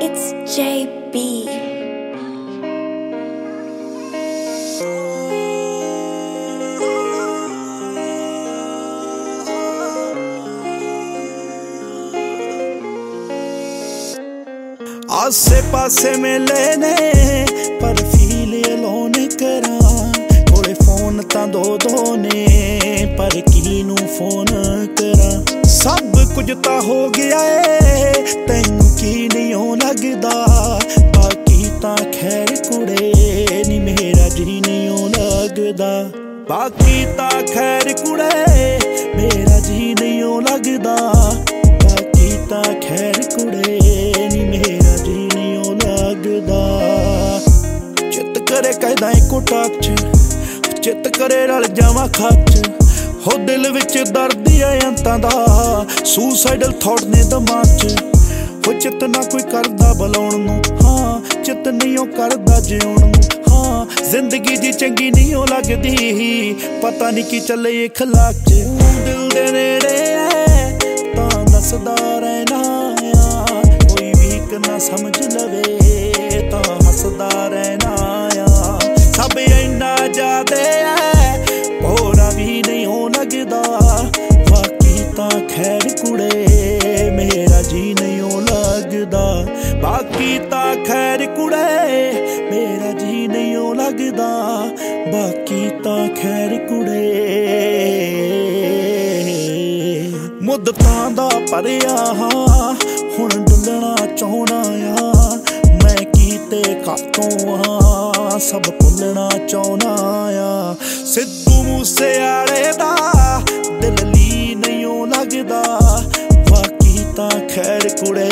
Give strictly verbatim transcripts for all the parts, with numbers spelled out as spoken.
It's J B. आसे पासे मिले ने पर फील अलोन करा कोले फोन तां दो दो ने पर किनू फोन करा सब कुछ तां हो गया है तैनू की नहीं लगदा बाकी तां खैर कुड़े नी मेरा जी नहीं लगदा बाकी तां खैर कुड़े मेरा जी नहीं लगदा बाकी तां खैर कुड़े नी मेरा जी नहीं लगदा चित करे कहदा इको टाक च चित करे रल जावां खाक च हो दिल विच दर्द है अंतां दा सुसाइडल थॉट ने दिमाग च हो चित ना कोई करदा बुलाउण नूं हाँ चित नहीं ओ करदा जिउण नूं हाँ जिंदगी जी चंगी नहीं ओ लगदी पता नहीं की चले इखलाक च दिल दे नेड़े है तां दसदा रहना कोई वीक ना समझ लवे तां हसदा रहना सब इन्ना जादे है भोरा भी नहीं हो लगदा बाकी तां खैर कुड़े मेरा जी नहीं हो लगदा बाकी तां खैर कुड़े मेरा जी नहीं हो लगदा बाकी तां खैर कुड़े मुद्दतां दा भरिया हुण डुलना चाहना आ मैं कीते कातों आ सब भुलना चाहना आ सिद्धू मूसेआले दा दिल ली नहीं ओ लगदा बाकी तां खैर कुड़े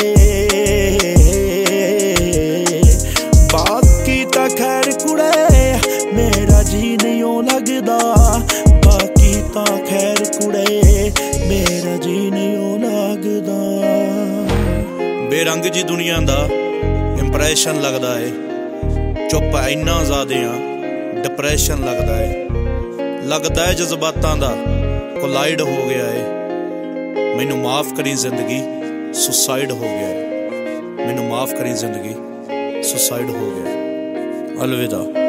बाकी तां खैर कुड़े मेरा जी नहीं ओ लगदा बाकी तां खैर कुड़े मेरा जी नहीं ओ लगदा बेरंग जी दुनिया दा इंप्रैशन लगदा है चुप इन्ना ज़्यादा आ डिप्रैशन लगदा है लगदा है जज्बातां दा कोलाइड हो गया है मैनू माफ़ करी जिंदगी सुसाइड हो गया है मैनू माफ़ करी जिंदगी सुसाइड हो गया अलविदा।